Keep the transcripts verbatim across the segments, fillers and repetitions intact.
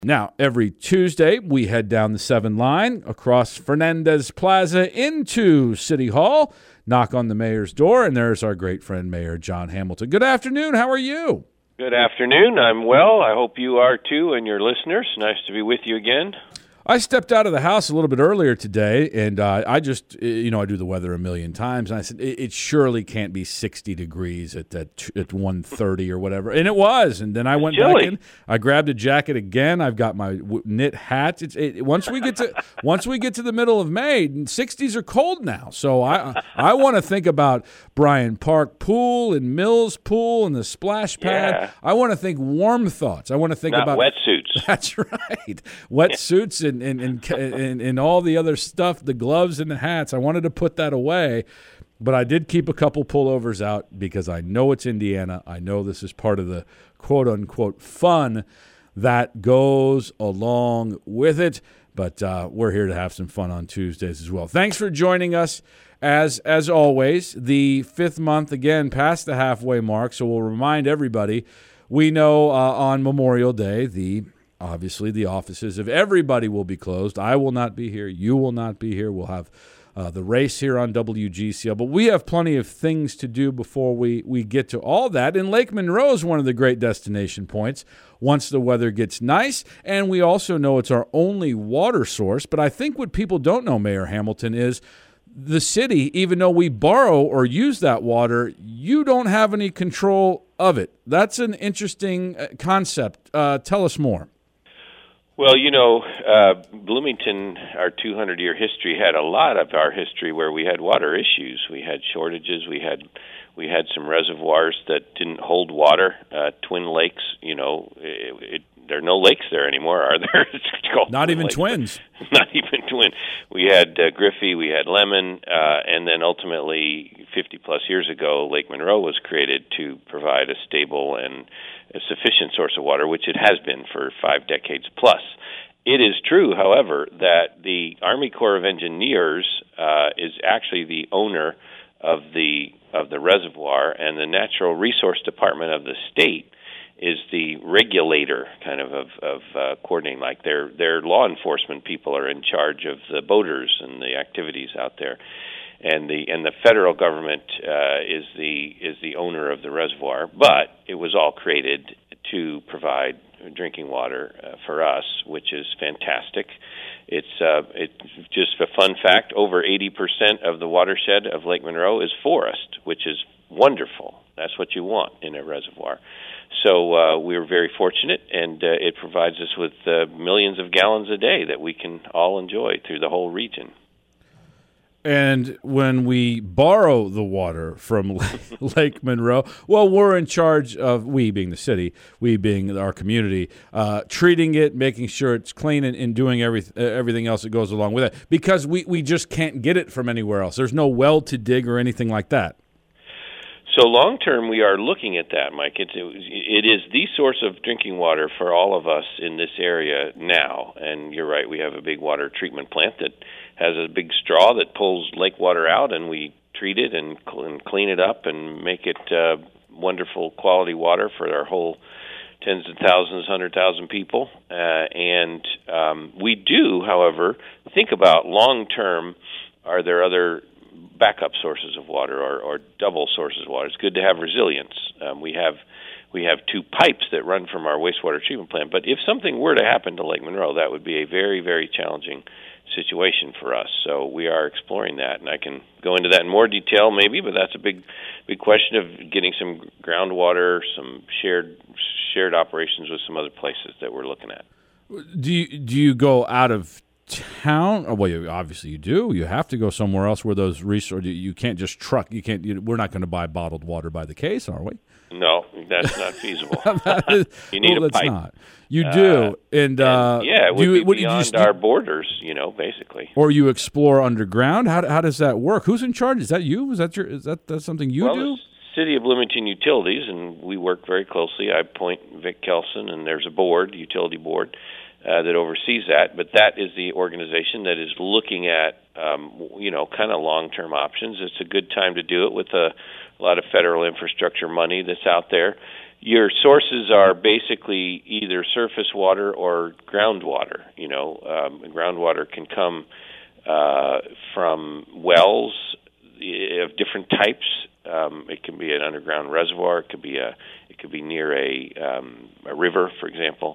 Now, every Tuesday, we head down the seven line across Fernandez Plaza into City Hall, knock on the mayor's door, and there's our great friend, Mayor John Hamilton. Good afternoon. How are you? Good afternoon. I'm well. I hope you are too, and your listeners. Nice to be with you again. I stepped out of the house a little bit earlier today, and uh, I just, you know, I do the weather a million times, and I said, it, it surely can't be sixty degrees at at, at one thirty or whatever, and it was, and then I went Chilly. back in, I grabbed a jacket again, I've got my w- knit hat. It's it, once we get to once we get to the middle of May, sixties are cold now, so I I want to think about Bryant Park Pool and Mills Pool and the splash pad. Yeah. I want to think warm thoughts. I want to think Not about wetsuits. That's right, wetsuits and And, and, and, and all the other stuff, the gloves and the hats. I wanted to put that away, but I did keep a couple pullovers out because I know it's Indiana. I know this is part of the quote-unquote fun that goes along with it, but uh, we're here to have some fun on Tuesdays as well. Thanks for joining us. As as always, the fifth month, again, past the halfway mark, so we'll remind everybody, we know uh, on Memorial Day, the Obviously, the offices of everybody will be closed. I will not be here. You will not be here. We'll have uh, the race here on W G C L. But we have plenty of things to do before we, we get to all that. And Lake Monroe is one of the great destination points once the weather gets nice. And we also know it's our only water source. But I think what people don't know, Mayor Hamilton, is the city, even though we borrow or use that water, you don't have any control of it. That's an interesting concept. Uh, tell us more. Well, you know, uh, Bloomington, our two hundred year history, had a lot of our history where we had water issues. We had shortages. We had we had some reservoirs that didn't hold water. Uh, Twin Lakes, you know, it, it, there are no lakes there anymore, are there? It's called Not Twin even Lakes, twins. Not even twin. We had uh, Griffey, we had Lemon, uh, and then ultimately, fifty plus years ago, Lake Monroe was created to provide a stable and a sufficient source of water, which it has been for five decades plus. It is true, however, that the Army Corps of Engineers uh, is actually the owner of the of the reservoir, and the Natural Resource Department of the state is the regulator, kind of of, of uh, coordinating. Like their their law enforcement people are in charge of the boaters and the activities out there, and the and the federal government uh, is the is the owner of the reservoir. But it was all created to provide drinking water uh, for us, which is fantastic. It's uh, it's just a fun fact. Over eighty percent of the watershed of Lake Monroe is forest, which is wonderful. That's what you want in a reservoir. So uh, we're very fortunate, and uh, it provides us with uh, millions of gallons a day that we can all enjoy through the whole region. And when we borrow the water from Lake Monroe, well, we're in charge of, we being the city, we being our community, uh, treating it, making sure it's clean, and, and doing every, uh, everything else that goes along with it. Because we, we just can't get it from anywhere else. There's no well to dig or anything like that. So long term, we are looking at that, Mike. It's, it is the source of drinking water for all of us in this area now. And you're right, we have a big water treatment plant that has a big straw that pulls lake water out, and we treat it and, and clean it up and make it uh, wonderful quality water for our whole tens of thousands, hundred thousand people. Uh, and um, we do, however, think about long term, are there other backup sources of water or, or double sources of water? It's good to have resilience. Um, we have we have two pipes that run from our wastewater treatment plant, but if something were to happen to Lake Monroe, that would be a very, very challenging situation for us. So we are exploring that, and I can go into that in more detail maybe, but that's a big big question of getting some groundwater, some shared shared operations with some other places that we're looking at. Do you, do you go out of town? Oh, well, you, obviously you do. You have to go somewhere else where those resources. You can't just truck. You can't. You, we're not going to buy bottled water by the case, are we? No, that's not feasible. that is, you need well, a pipe. Not. You do, uh, and, uh, and yeah, it would you, be what, beyond you, our borders, you know, basically. Or you explore underground. How how does that work? Who's in charge? Is that you? Is that your? Is that that's something you well, do? City of Bloomington Utilities, and we work very closely. I appoint Vic Kelson, and there's a board, utility board, uh, that oversees that. But that is the organization that is looking at, um, you know, kind of long-term options. It's a good time to do it with a, a lot of federal infrastructure money that's out there. your sources are basically either surface water or groundwater. You know, um, groundwater can come uh, from wells of different types. Um, it can be an underground reservoir. It could be a. It could be near a, um, a river, for example.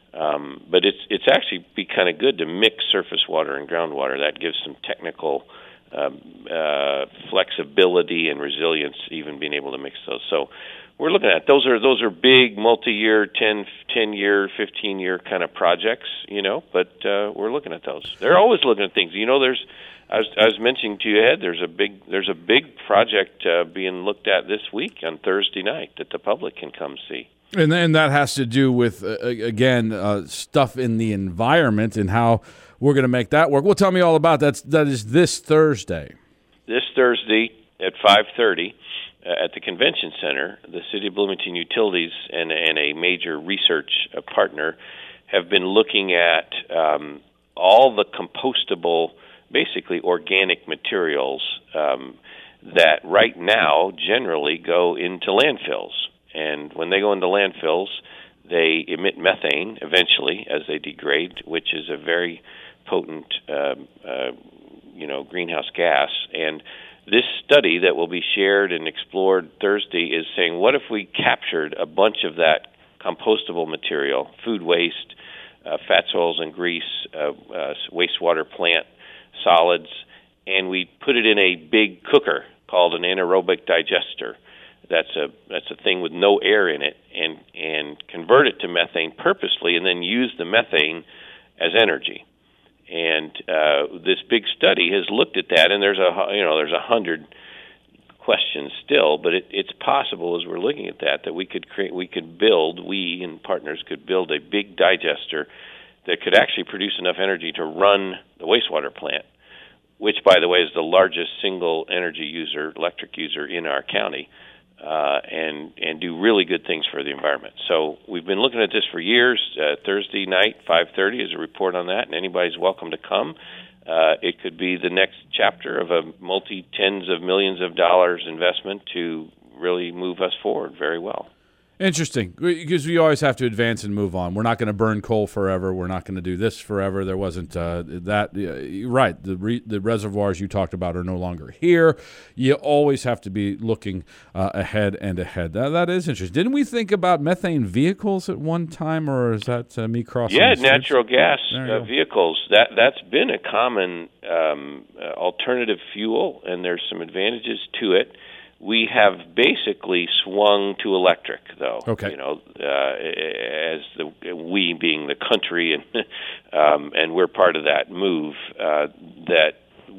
Um, but it's it's actually be kind of good to mix surface water and groundwater. That gives some technical um, uh, flexibility and resilience, even being able to mix those. So we're looking at those are those are big multi-year, ten, ten-year, fifteen-year kind of projects, you know. But uh, we're looking at those. They're always looking at things. You know, there's. I was, I was mentioning to you, Ed, there's a big there's a big project uh, being looked at this week on Thursday night that the public can come see. And and that has to do with, uh, again, uh, stuff in the environment and how we're going to make that work. Well, tell me all about that. That is this Thursday. This Thursday at five thirty uh, at the Convention Center, the City of Bloomington Utilities and, and a major research uh, partner have been looking at um, all the compostable, basically organic materials um, that right now generally go into landfills. And when they go into landfills, they emit methane eventually as they degrade, which is a very potent, uh, uh, you know, greenhouse gas. And this study that will be shared and explored Thursday is saying, what if we captured a bunch of that compostable material, food waste, uh, fats, oils, and grease, uh, uh, wastewater plant solids, and we put it in a big cooker called an anaerobic digester. That's a that's a thing with no air in it, and and convert it to methane purposely, and then use the methane as energy. And uh, this big study has looked at that, and there's a you know there's a hundred questions still, but it, it's possible as we're looking at that that we could create we could build we and partners could build a big digester that could actually produce enough energy to run the wastewater plant, which, by the way, is the largest single energy user, electric user in our county, uh, and and do really good things for the environment. So we've been looking at this for years. Uh, Thursday night, five thirty, is a report on that, and anybody's welcome to come. Uh, it could be the next chapter of a multi-tens of millions of dollars investment to really move us forward very well. Interesting, because we always have to advance and move on. We're not going to burn coal forever. We're not going to do this forever. There wasn't uh, that. Uh, right, the re, the reservoirs you talked about are no longer here. You always have to be looking uh, ahead and ahead. That, that is interesting. Didn't we think about methane vehicles at one time, or is that uh, me crossing? Yeah, the natural gas uh, vehicles. That that's been a common um, uh, alternative fuel, and there's some advantages to it. We have basically swung to electric, though. Okay. You know, uh, as the we being the country, and um, and we're part of that move. Uh, that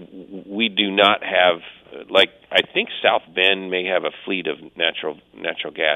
we do not have, like I think South Bend may have a fleet of natural natural gas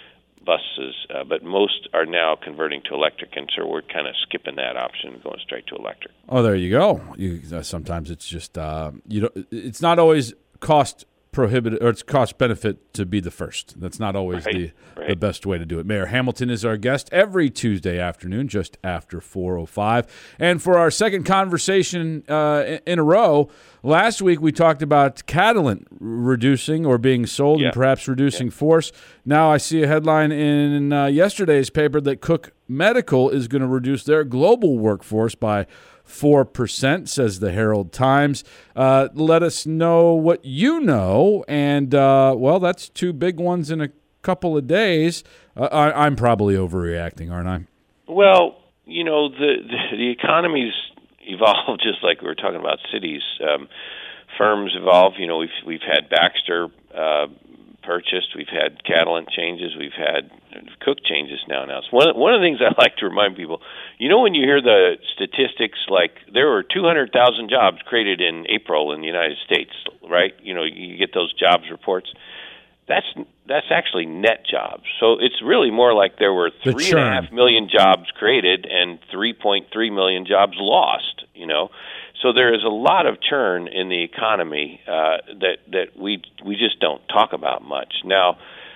buses, uh, but most are now converting to electric, and so we're kind of skipping that option, going straight to electric. Oh, there you go. You, uh, sometimes it's just uh, you know, it's not always cost prohibitive, or it's cost benefit to be the first. That's not always right, the, right. the best way to do it. Mayor Hamilton is our guest every Tuesday afternoon, just after four oh five. And for our second conversation uh, in a row, last week we talked about Catalent reducing or being sold yeah. and perhaps reducing yeah. force. Now I see a headline in uh, yesterday's paper that Cook Medical is going to reduce their global workforce by four percent, says the Herald Times. Uh, let us know what you know. And, uh, well, that's two big ones in a couple of days. Uh, I, I'm probably overreacting, aren't I? Well, you know, the, the, the economy's evolved just like we were talking about cities. Um, firms evolve. You know, we've, we've had Baxter uh, purchased. We've had Catalent changes. We've had Cook changes now announced. One, one of the things I like to remind people, you know, when you hear the statistics, like there were two hundred thousand jobs created in April in the United States, right? You know, you get those jobs reports. That's that's actually net jobs. So it's really more like there were three and a half million jobs created and three point three million jobs lost, you know. So there is a lot of churn in the economy uh, that that we we just don't talk about much. Now,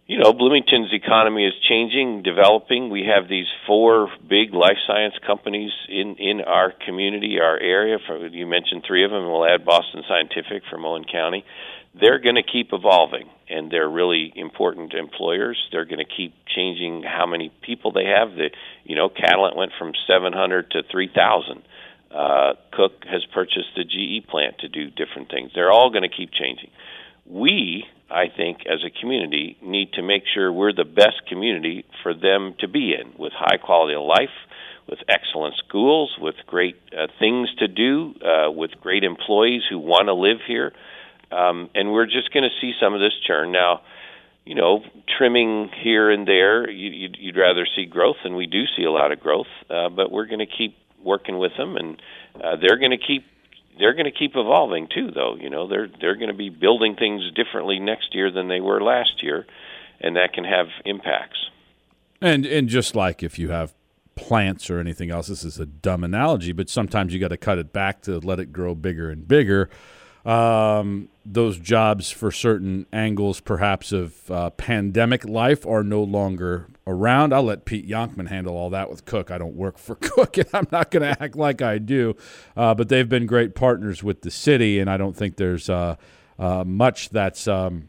You know, Bloomington's economy is changing, developing. We have these four big life science companies in, in our community, our area. For, you mentioned three of them, and we'll add Boston Scientific from Owen County. They're going to keep evolving, and they're really important employers. They're going to keep changing how many people they have. The, you know, Catalent went from seven hundred to three thousand. Uh, Cook has purchased the G E plant to do different things. They're all going to keep changing. We, I think, as a community, need to make sure we're the best community for them to be in, with high quality of life, with excellent schools, with great uh, things to do, uh, with great employees who want to live here. Um, and we're just going to see some of this churn. Now, you know, trimming here and there, you, you'd, you'd rather see growth, and we do see a lot of growth, uh, but we're going to keep working with them, and uh, they're going to keep They're going to keep evolving too, though. You know, they're they're going to be building things differently next year than they were last year, and that can have impacts. And and just like if you have plants or anything else, this is a dumb analogy, but sometimes you got to cut it back to let it grow bigger and bigger. Um, those jobs for certain angles, perhaps of uh, pandemic life, are no longer around. I'll let Pete Yonkman handle all that with Cook. I don't work for Cook, and I'm not going to act like I do. Uh, but they've been great partners with the city, and I don't think there's uh, uh, much that's um,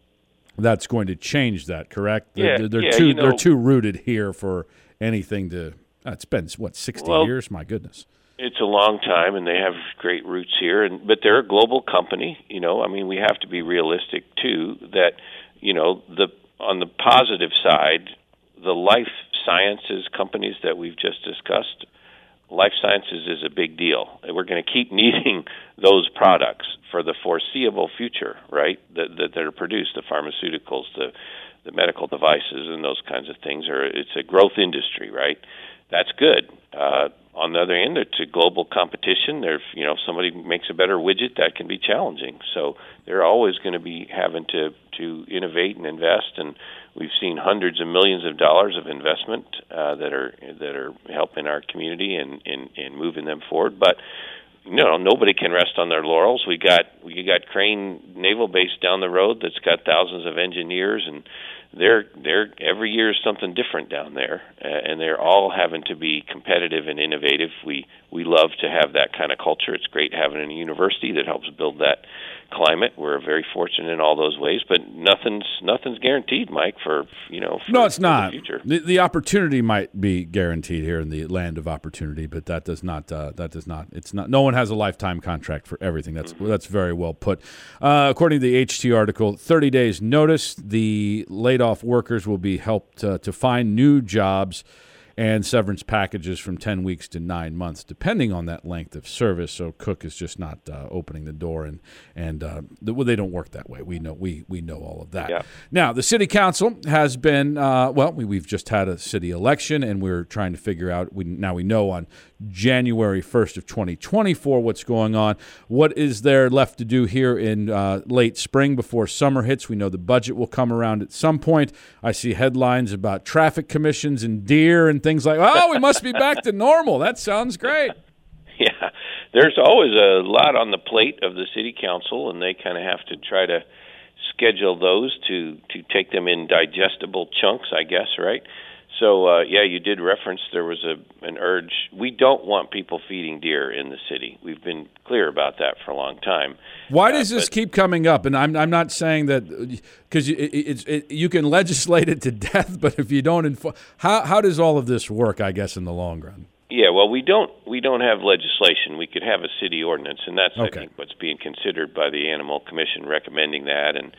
that's going to change that. Correct? Yeah, they're, they're yeah, too you know, they're too rooted here for anything to. Uh, it's been what sixty well, years. My goodness. It's a long time, and they have great roots here. And but they're a global company. You know, I mean, we have to be realistic too. That you know, the on the positive side, the life sciences companies that we've just discussed, life sciences is a big deal. We're going to keep needing those products for the foreseeable future, right? That that, that are produced, the pharmaceuticals, the the medical devices, and those kinds of things. Are it's a growth industry, right? That's good. Uh, on the other end, it's a global competition. There's, you know, if somebody makes a better widget, that can be challenging. So they're always going to be having to, to innovate and invest. And we've seen hundreds of millions of dollars of investment uh, that are that are helping our community and in, in moving them forward. But you know, nobody can rest on their laurels. We got we got Crane Naval Base down the road that's got thousands of engineers, and they're they're every year is something different down there, uh, and they're all having to be competitive and innovative. We we love to have that kind of culture. It's great having a university that helps build that climate. We're very fortunate in all those ways, but nothing's nothing's guaranteed, Mike. For you know, for, no, it's for not. The, future. The, the opportunity might be guaranteed here in the land of opportunity, but that does not. Uh, that does not. It's not. No one has a lifetime contract for everything. That's mm-hmm. that's very well put. Uh, according to the H T article, thirty days notice. The laid off workers will be helped uh, to find new jobs, and severance packages from ten weeks to nine months, depending on that length of service. So Cook is just not uh, opening the door, and and uh, the, well, they don't work that way. We know we we know all of that. Yeah. Now, the city council has been uh, well. We, we've just had a city election, and we're trying to figure out. We now we know on January first of twenty twenty-four what's going on. What is there left to do here in uh, late spring before summer hits? We know the budget will come around at some point. I see headlines about traffic commissions and deer and things like, oh, we must be back to normal. That sounds great. Yeah, there's always a lot on the plate of the city council, and they kind of have to try to schedule those to, to take them in digestible chunks, I guess, right? So, uh, yeah, you did reference there was a an urge. We don't want people feeding deer in the city. We've been clear about that for a long time. Why does uh, this but, keep coming up? And I'm I'm not saying that because it, it, it, you can legislate it to death, but if you don't enforce, how how does all of this work? I guess in the long run. Yeah, well, we don't we don't have legislation. We could have a city ordinance, and that's okay. I think what's being considered by the Animal Commission, recommending that. And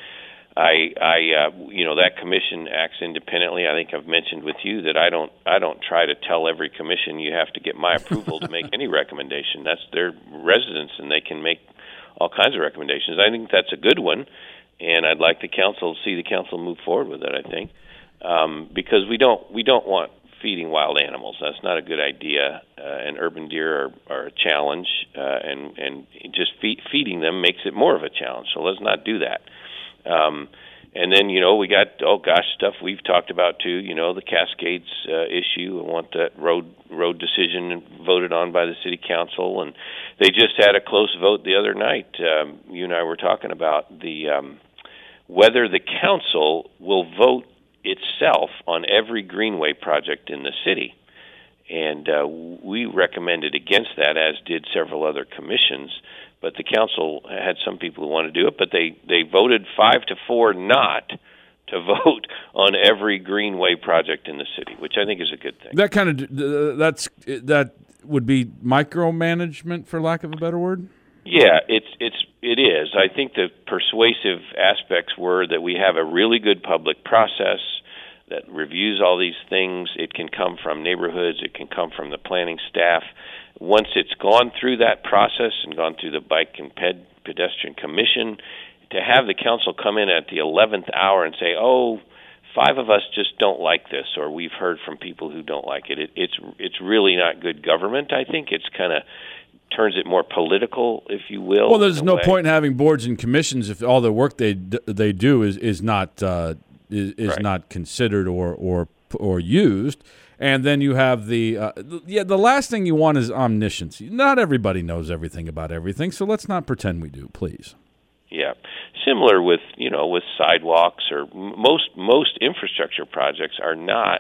I, I, uh, you know, that commission acts independently. I think I've mentioned with you that I don't, I don't try to tell every commission you have to get my approval to make any recommendation. That's their residents, and they can make all kinds of recommendations. I think that's a good one, and I'd like the council see the council move forward with it. I think um, because we don't, we don't want feeding wild animals. That's not a good idea. Uh, and urban deer are, are a challenge, uh, and and just feed, feeding them makes it more of a challenge. So let's not do that. Um, and then, you know, we got, oh gosh, stuff we've talked about too, you know, the Cascades uh, issue. I want that road road decision voted on by the city council. And they just had a close vote the other night. Um, you and I were talking about the um, whether the council will vote itself on every greenway project in the city. And uh, we recommended against that, as did several other commissions. But the council had some people who want to do it, but they, they voted five to four not to vote on every greenway project in the city, which I think is a good thing. That kind of uh, that's that would be micromanagement, for lack of a better word. Yeah, it's it's it is. I think the persuasive aspects were that we have a really good public process that reviews all these things. It can come from neighborhoods. It can come from the planning staff. Once it's gone through that process and gone through the Bike and Ped Pedestrian Commission, to have the council come in at the eleventh hour and say, oh, five of us just don't like this, or we've heard from people who don't like it, it it's it's really not good government. I think it's kind of turns it more political, if you will. Well, there's no way. point in having boards and commissions if all the work they they do is is not uh, is, is right. not considered or or or used. And then you have the uh, yeah. The last thing you want is omniscience. Not everybody knows everything about everything, so let's not pretend we do, please. Yeah, similar with you know with sidewalks or most most infrastructure projects are not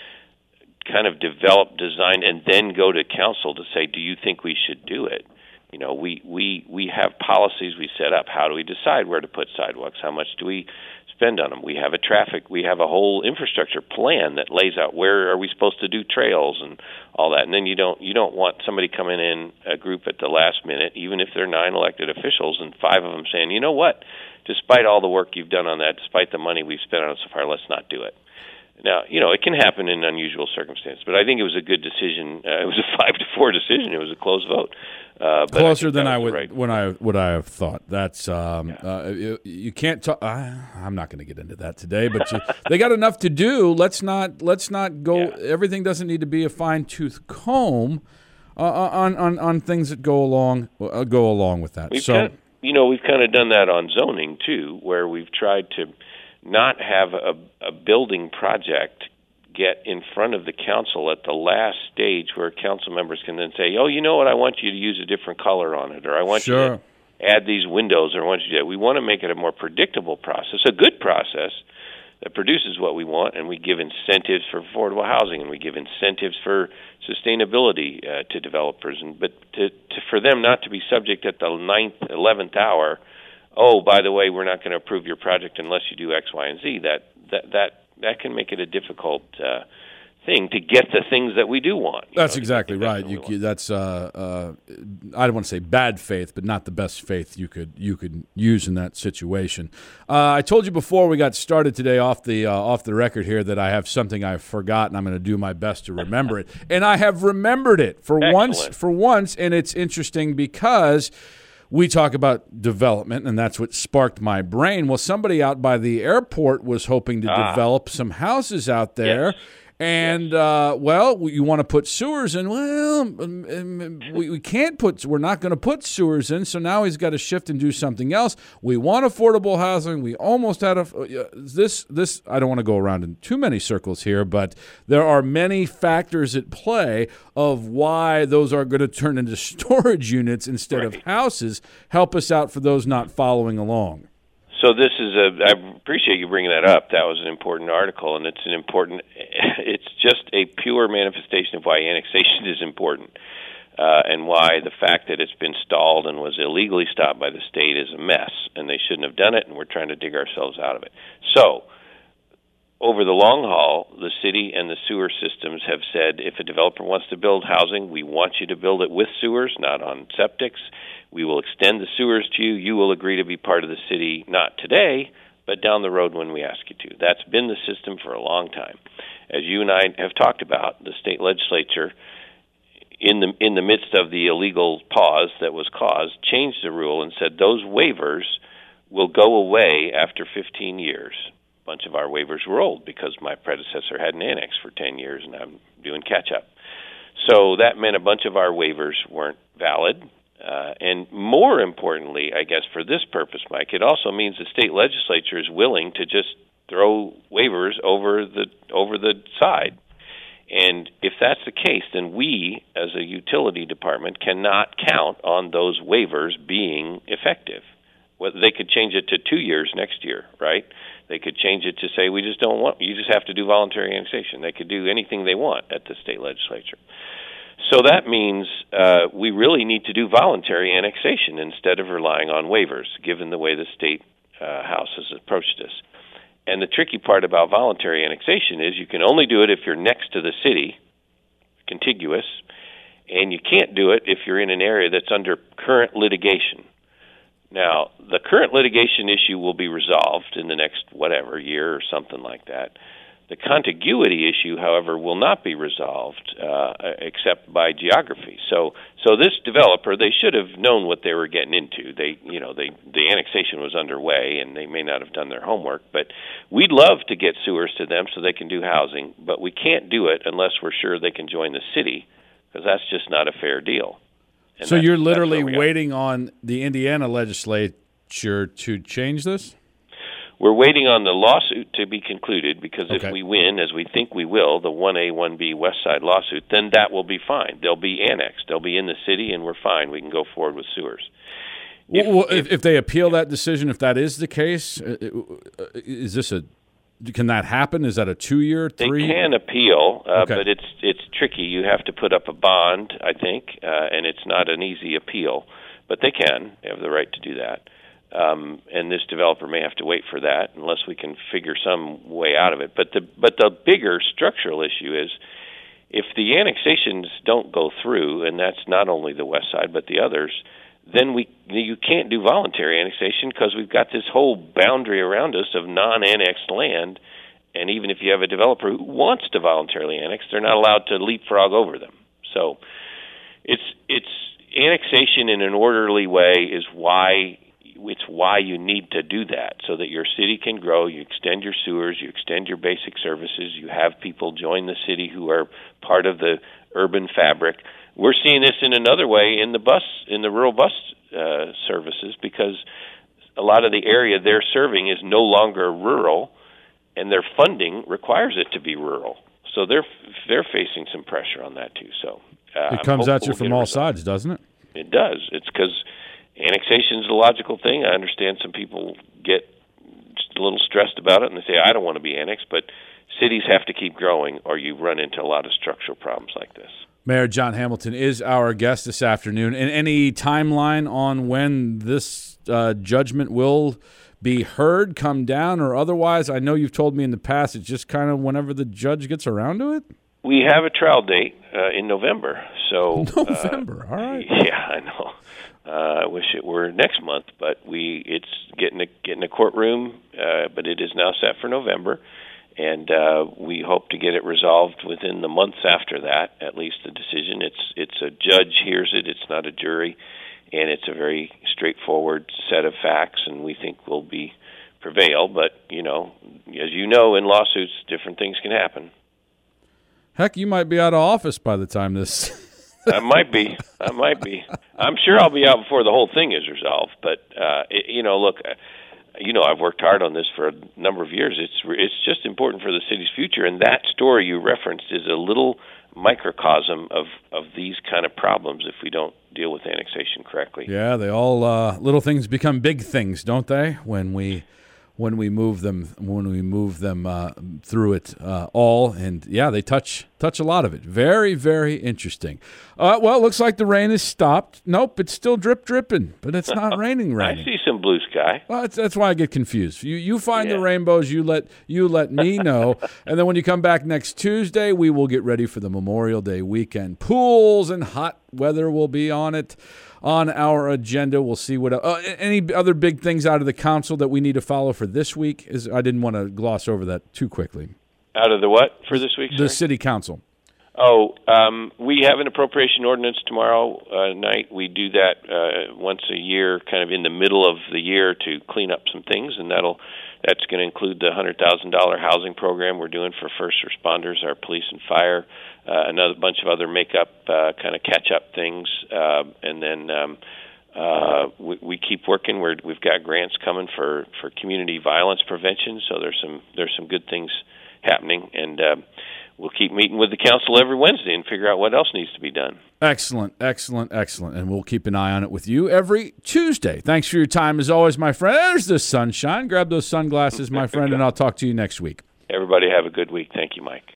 kind of developed, designed, and then go to council to say, do you think we should do it? You know, we, we, we have policies we set up. How do we decide where to put sidewalks? How much do we spend on them? We have a traffic, we have a whole infrastructure plan that lays out where are we supposed to do trails and all that. And then you don't you don't want somebody coming in, a group at the last minute, even if they're nine elected officials, and five of them saying, you know what, despite all the work you've done on that, despite the money we've spent on it so far, let's not do it. Now, you know, it can happen in unusual circumstances, but I think it was a good decision. Uh, it was a five to four decision. It was a close vote. Uh, Closer I than I would right. when I would I have thought. That's um, yeah. uh, you, you can't talk. Uh, I'm not going to get into that today, but you, they got enough to do. Let's not let's not go. Yeah. Everything doesn't need to be a fine tooth comb uh, on, on on things that go along uh, go along with that. We've so kind of, you know, we've kind of done that on zoning too, where we've tried to not have a, a building project get in front of the council at the last stage where council members can then say, oh, you know what, I want you to use a different color on it, or I want sure. you to add these windows, or I want you to do that. We want to make it a more predictable process, a good process that produces what we want, and we give incentives for affordable housing, and we give incentives for sustainability uh, to developers, and but to, to, for them not to be subject at the ninth, eleventh hour, oh, by the way, we're not going to approve your project unless you do X, Y, and Z. That that that that can make it a difficult uh, thing to get the things that we do want. That's know, exactly right. You, you, that's uh, uh, I don't want to say bad faith, but not the best faith you could you could use in that situation. Uh, I told you before we got started today off the uh, off the record here that I have something I've forgotten. I'm going to do my best to remember it, and I have remembered it for Excellent. once. For once, and it's interesting because we talk about development, and that's what sparked my brain. Well, somebody out by the airport was hoping to ah. develop some houses out there. Yes. And, uh, well, you want to put sewers in. Well, we, we can't put, we're not going to put sewers in, so now he's got to shift and do something else. We want affordable housing. We almost had a, this, this, I don't want to go around in too many circles here, but there are many factors at play of why those are going to turn into storage units instead right. of houses. Help us out for those not following along. So this is a, I appreciate you bringing that up. That was an important article, and it's an important, it's just a pure manifestation of why annexation is important, uh, and why the fact that it's been stalled and was illegally stopped by the state is a mess, and they shouldn't have done it, and we're trying to dig ourselves out of it. So, over the long haul, the city and the sewer systems have said, if a developer wants to build housing, we want you to build it with sewers, not on septics. We will extend the sewers to you. You will agree to be part of the city, not today, but down the road when we ask you to. That's been the system for a long time. As you and I have talked about, the state legislature, in the in the midst of the illegal pause that was caused, changed the rule and said those waivers will go away after fifteen years. A bunch of our waivers were old because my predecessor had an annex for ten years, and I'm doing catch-up. So that meant a bunch of our waivers weren't valid. Uh, and more importantly, I guess for this purpose, Mike, it also means the state legislature is willing to just throw waivers over the over the side. And if that's the case, then we, as a utility department, cannot count on those waivers being effective. Well, they could change it to two years next year, right? They could change it to say, we just don't want, you just have to do voluntary annexation. They could do anything they want at the state legislature. So that means uh, we really need to do voluntary annexation instead of relying on waivers, given the way the state uh, House has approached this. And the tricky part about voluntary annexation is you can only do it if you're next to the city, contiguous, and you can't do it if you're in an area that's under current litigation. Now, the current litigation issue will be resolved in the next, whatever, year or something like that. The contiguity issue, however, will not be resolved uh, except by geography. So, so this developer, they should have known what they were getting into. They, you know, they, the annexation was underway, and they may not have done their homework. But we'd love to get sewers to them so they can do housing, but we can't do it unless we're sure they can join the city, because that's just not a fair deal. And so you're literally waiting on the Indiana legislature to change this? We're waiting on the lawsuit to be concluded, because okay. if we win, as we think we will, the one A, one B West Side lawsuit, then that will be fine. They'll be annexed. They'll be in the city, and we're fine. We can go forward with sewers. If, well, if, if they appeal that decision, if that is the case, is this a can that happen? Is that a two-year, three? They can appeal, uh, okay. but it's it's tricky. You have to put up a bond, I think, uh, and it's not an easy appeal. But they can. They have the right to do that. Um, and this developer may have to wait for that unless we can figure some way out of it. But the but the bigger structural issue is if the annexations don't go through, and that's not only the West Side but the others, then we you can't do voluntary annexation because we've got this whole boundary around us of non-annexed land, and even if you have a developer who wants to voluntarily annex, they're not allowed to leapfrog over them. So it's it's annexation in an orderly way is why it's why you need to do that, so that your city can grow, you extend your sewers, you extend your basic services, you have people join the city who are part of the urban fabric. We're seeing this in another way in the bus, in the rural bus uh, services, because a lot of the area they're serving is no longer rural, and their funding requires it to be rural. So they're they're facing some pressure on that too. So uh, it comes at you from all sides, doesn't it? It does. It's because annexation is a logical thing. I understand some people get just a little stressed about it, and they say, I don't want to be annexed, but cities have to keep growing, or you run into a lot of structural problems like this. Mayor John Hamilton is our guest this afternoon. And any timeline on when this uh, judgment will be heard, come down, or otherwise? I know you've told me in the past it's just kind of whenever the judge gets around to it? We have a trial date uh, in November. So November, uh, all right. Yeah, I know. Uh, I wish it were next month, but we it's getting a, getting a courtroom, uh, but it is now set for November. And uh, we hope to get it resolved within the months after that, at least the decision. It's it's a judge hears it, it's not a jury, and it's a very straightforward set of facts, and we think will be prevail. But, you know, as you know, in lawsuits, different things can happen. Heck, you might be out of office by the time this... I might be. I might be. I'm sure I'll be out before the whole thing is resolved. But, uh, it, you know, look... You know, I've worked hard on this for a number of years. It's it's just important for the city's future, and that story you referenced is a little microcosm of, of these kind of problems if we don't deal with annexation correctly. Yeah, they all uh, little things become big things, don't they? When we when we move them when we move them uh, through it uh, all, and yeah, they touch touch a lot of it. Very very interesting. Uh, well, it looks like the rain has stopped. Nope, it's still drip dripping, but it's not raining. Raining. I see some blue sky. Well, that's, that's why I get confused. You you find yeah. the rainbows. You let you let me know, and then when you come back next Tuesday, we will get ready for the Memorial Day weekend. Pools and hot weather will be on it. On our agenda, we'll see what uh, any other big things out of the council that we need to follow for this week. Is I didn't want to gloss over that too quickly. Out of the what for this week? The sir? city council. Oh, um, we have an appropriation ordinance tomorrow uh, night. We do that uh, once a year, kind of in the middle of the year, to clean up some things, and that'll that's going to include the one hundred thousand dollars housing program we're doing for first responders, our police and fire, uh, another bunch of other makeup, uh, kind of catch-up things, uh, and then um, uh, we, we keep working. We're, we've got grants coming for, for community violence prevention, so there's some there's some good things happening, and uh, we'll keep meeting with the council every Wednesday and figure out what else needs to be done. Excellent, excellent, excellent. And we'll keep an eye on it with you every Tuesday. Thanks for your time as always, my friend. There's the sunshine. Grab those sunglasses, my friend, and I'll talk to you next week. Everybody have a good week. Thank you, Mike.